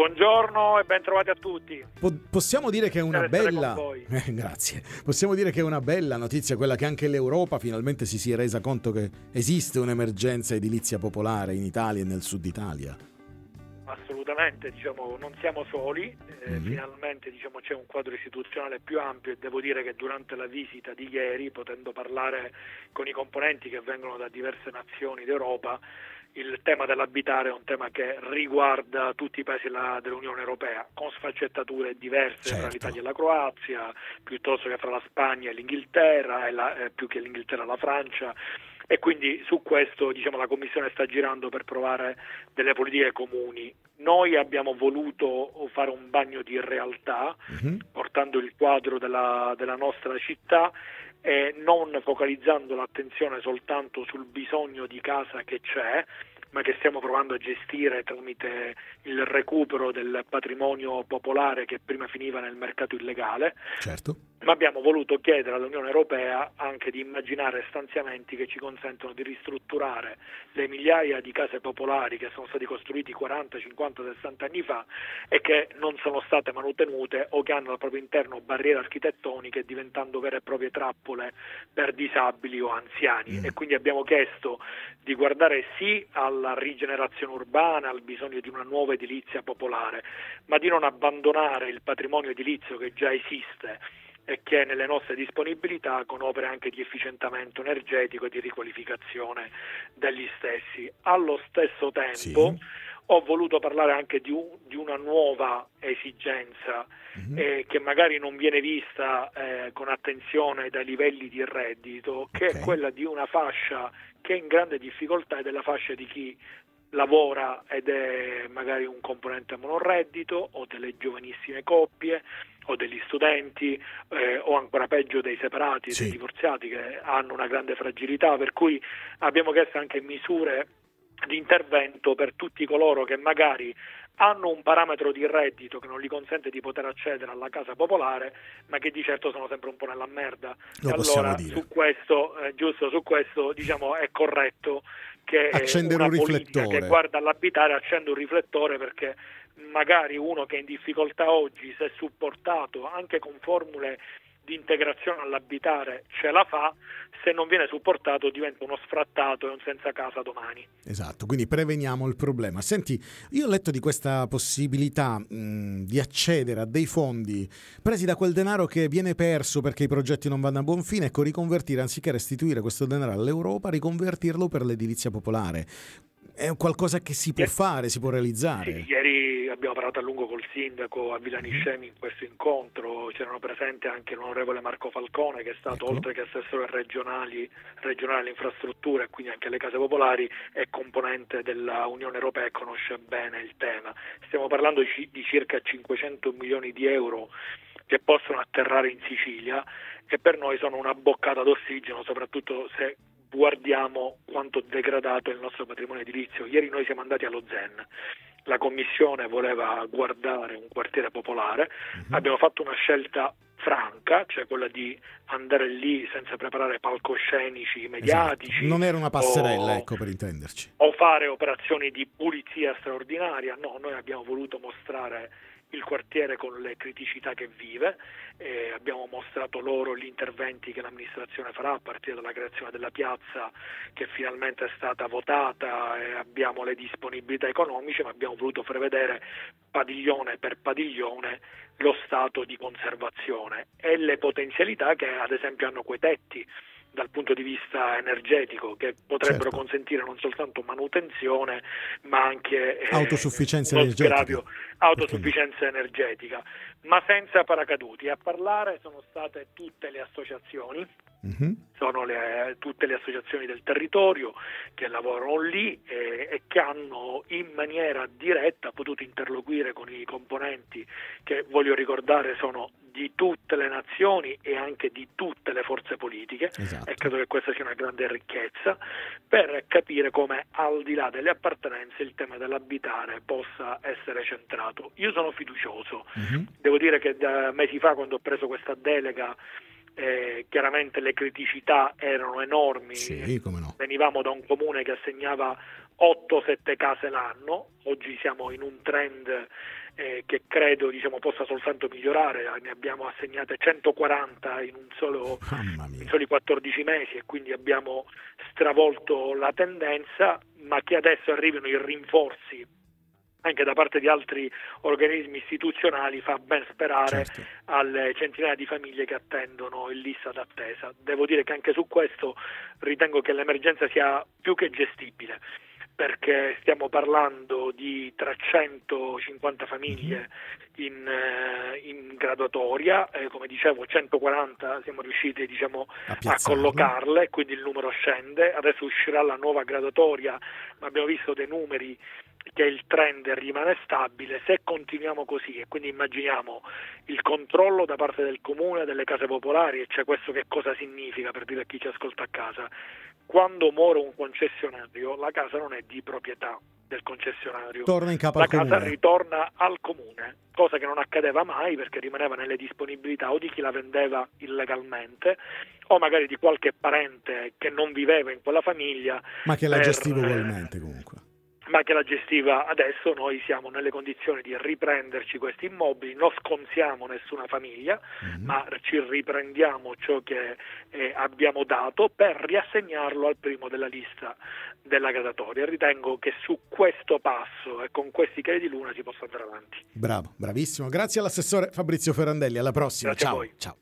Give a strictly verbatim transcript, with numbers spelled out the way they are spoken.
Buongiorno e ben trovati a tutti. Po- possiamo dire che è una bella eh, grazie. Possiamo dire che è una bella notizia quella che anche l'Europa finalmente si sia resa conto che esiste un'emergenza edilizia popolare in Italia e nel sud Italia. Assolutamente, diciamo, non siamo soli, eh, mm-hmm. finalmente diciamo, c'è un quadro istituzionale più ampio e devo dire che durante la visita di ieri, potendo parlare con i componenti che vengono da diverse nazioni d'Europa, il tema dell'abitare è un tema che riguarda tutti i paesi la, dell'Unione Europea, con sfaccettature diverse certo. fra l'Italia e la Croazia, piuttosto che fra la Spagna e l'Inghilterra, e la, eh, più che l'Inghilterra e la Francia. E quindi su questo diciamo, la Commissione sta girando per provare delle politiche comuni. Noi abbiamo voluto fare un bagno di realtà, mm-hmm. portando il quadro della, della nostra città e non focalizzando l'attenzione soltanto sul bisogno di casa che c'è, ma che stiamo provando a gestire tramite il recupero del patrimonio popolare che prima finiva nel mercato illegale. Certo. Ma abbiamo voluto chiedere all'Unione Europea anche di immaginare stanziamenti che ci consentono di ristrutturare le migliaia di case popolari che sono stati costruiti quaranta, cinquanta, sessanta anni fa e che non sono state manutenute o che hanno al proprio interno barriere architettoniche, diventando vere e proprie trappole per disabili o anziani. Mm. E quindi abbiamo chiesto di guardare sì alla rigenerazione urbana, al bisogno di una nuova edilizia popolare, ma di non abbandonare il patrimonio edilizio che già esiste e che è nelle nostre disponibilità, con opere anche di efficientamento energetico e di riqualificazione degli stessi. Allo stesso tempo sì. ho voluto parlare anche di, un, di una nuova esigenza mm-hmm. eh, che magari non viene vista eh, con attenzione dai livelli di reddito, che okay. è quella di una fascia che è in grande difficoltà, ed è la fascia di chi lavora ed è magari un componente monoreddito, o delle giovanissime coppie, o degli studenti, eh, o ancora peggio dei separati, sì. dei divorziati, che hanno una grande fragilità, per cui abbiamo chiesto anche misure di intervento per tutti coloro che magari hanno un parametro di reddito che non gli consente di poter accedere alla casa popolare, ma che di certo sono sempre un po' nella merda. Lo e allora dire. su questo, eh, giusto su questo, diciamo è corretto che accendere una un politica riflettore che guarda all'abitare accende un riflettore, perché magari uno che è in difficoltà oggi, se supportato anche con formule di integrazione all'abitare, ce la fa; se non viene supportato diventa uno sfrattato e un senza casa domani. Esatto, quindi preveniamo il problema. Senti, io ho letto di questa possibilità mh, di accedere a dei fondi presi da quel denaro che viene perso perché i progetti non vanno a buon fine, ecco, riconvertire, anziché restituire questo denaro all'Europa, riconvertirlo per l'edilizia popolare. È qualcosa che si può fare, si può realizzare. Sì, ieri abbiamo parlato a lungo col sindaco a Villaniscemi in questo incontro, c'erano presenti anche l'onorevole Marco Falcone, che è stato, Eccolo. oltre che assessore regionali, regionale alle infrastrutture e quindi anche alle case popolari, è componente della Unione Europea e conosce bene il tema. Stiamo parlando di, di circa cinquecento milioni di euro che possono atterrare in Sicilia, e per noi sono una boccata d'ossigeno, soprattutto se guardiamo quanto degradato è il nostro patrimonio edilizio. Ieri noi siamo andati allo Zen, la commissione voleva guardare un quartiere popolare, uh-huh. abbiamo fatto una scelta franca, cioè quella di andare lì senza preparare palcoscenici mediatici. Esatto. Non era una passerella, o, ecco, per intenderci. O fare operazioni di pulizia straordinaria. No, noi abbiamo voluto mostrare il quartiere con le criticità che vive, eh, abbiamo mostrato loro gli interventi che l'amministrazione farà, a partire dalla creazione della piazza che finalmente è stata votata, e abbiamo le disponibilità economiche, ma abbiamo voluto prevedere padiglione per padiglione lo stato di conservazione e le potenzialità che ad esempio hanno quei tetti dal punto di vista energetico, che potrebbero certo. consentire non soltanto manutenzione ma anche eh, autosufficienza uno energetica. sgravio, autosufficienza energetica, ma senza paracaduti. A parlare sono state tutte le associazioni, mm-hmm. sono le, tutte le associazioni del territorio che lavorano lì e, e che hanno in maniera diretta potuto interloquire con i componenti, che voglio ricordare sono di tutte le nazioni e anche di tutte le forze politiche. Esatto. E credo che questa sia una grande ricchezza per capire come, al di là delle appartenenze, il tema dell'abitare possa essere centrato. Io sono fiducioso, mm-hmm. devo dire che da mesi fa, quando ho preso questa delega eh, chiaramente le criticità erano enormi, sì, come no. Venivamo da un comune che assegnava otto sette case l'anno, oggi siamo in un trend eh, che credo diciamo possa soltanto migliorare, ne abbiamo assegnate centoquaranta in un solo in soli quattordici mesi e quindi abbiamo stravolto la tendenza, ma che adesso arrivino i rinforzi anche da parte di altri organismi istituzionali fa ben sperare, certo, alle centinaia di famiglie che attendono in lista d'attesa. Devo dire che anche su questo ritengo che l'emergenza sia più che gestibile, perché stiamo parlando di trecentocinquanta famiglie in, in graduatoria, eh, come dicevo centoquaranta siamo riusciti diciamo, a, a collocarle, quindi il numero scende, adesso uscirà la nuova graduatoria, ma abbiamo visto dei numeri che il trend rimane stabile. Se continuiamo così, e quindi immaginiamo il controllo da parte del comune delle case popolari, e cioè questo che cosa significa per dire a chi ci ascolta a casa: quando muore un concessionario la casa non è di proprietà del concessionario, torna in capo la al casa comune. ritorna al comune, cosa che non accadeva mai perché rimaneva nelle disponibilità o di chi la vendeva illegalmente o magari di qualche parente che non viveva in quella famiglia ma che la per, gestiva ugualmente comunque. ma che la gestiva. Adesso noi siamo nelle condizioni di riprenderci questi immobili, non sconsiamo nessuna famiglia, mm-hmm. ma ci riprendiamo ciò che eh, abbiamo dato per riassegnarlo al primo della lista della graduatoria. Ritengo che su questo passo e con questi chiari di luna si possa andare avanti. Bravo, bravissimo. Grazie all'assessore Fabrizio Ferrandelli, alla prossima. Grazie ciao. a voi. Ciao.